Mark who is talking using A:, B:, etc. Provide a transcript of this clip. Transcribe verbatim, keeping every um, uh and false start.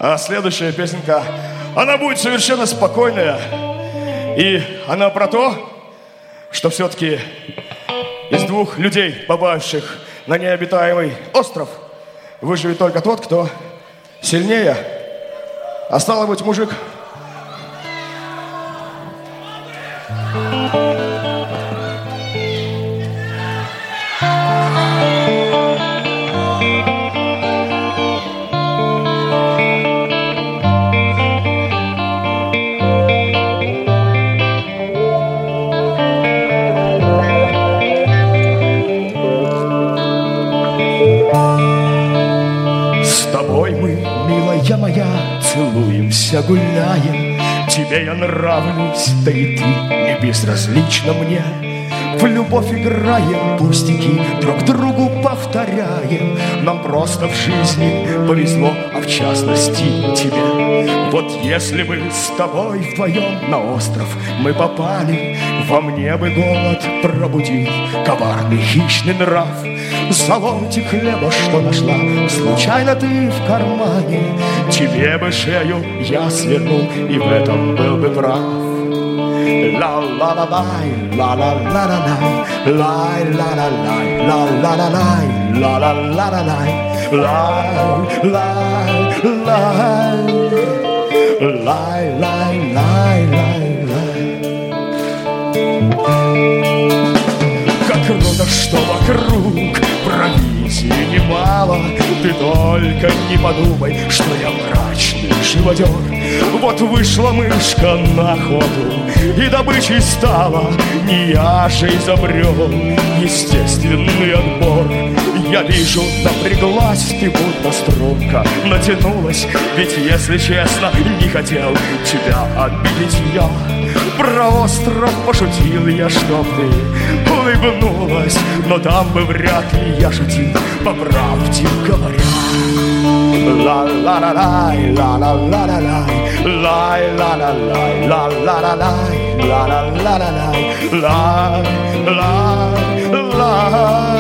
A: А следующая песенка, она будет совершенно спокойная. И она про то, что все-таки из двух людей, попавших на необитаемый остров, выживет только тот, кто сильнее. А стало быть, мужик.
B: Милая моя, целуемся, гуляем. Тебе я нравлюсь, да и ты не безразлична мне. В любовь играем, пустяки друг другу повторяем. Нам просто в жизни повезло, а в частности тебе. Вот если бы с тобой вдвоем на остров мы попали, во мне бы голод пробудил коварный хищный нрав. За ломтик хлеба, что нашла случайно ты в кармане, тебе бы шею я свернул, и в этом был бы прав. Ла-ла-ла-лай, ла-ла-ла-ла-лай, лай-ла-ла-лай, ла-ла-ла-лай, ла-ла-ла-ла-лай, лай-лай-лай, лай-лай-лай-лай. Как круто, что вокруг провизии немало. Ты только не подумай, что я мрачный живодер. Вот вышла мышка на охоту, и добычей стала. Не я же изобрел естественный отбор. Я вижу, напряглась ты, будто струнка натянулась. Ведь, если честно, не хотел тебя обидеть я. Про остров пошутил я, чтоб ты улыбнулась, но там бы вряд ли я шутил, по правде говоря. Ла-ла-ла-лай, ла-ла-ла-ла-лай, лай-ла-ла-лай, ла-ла-ла-лай, ла-ла-ла-ла-лай, лай-лай-лай.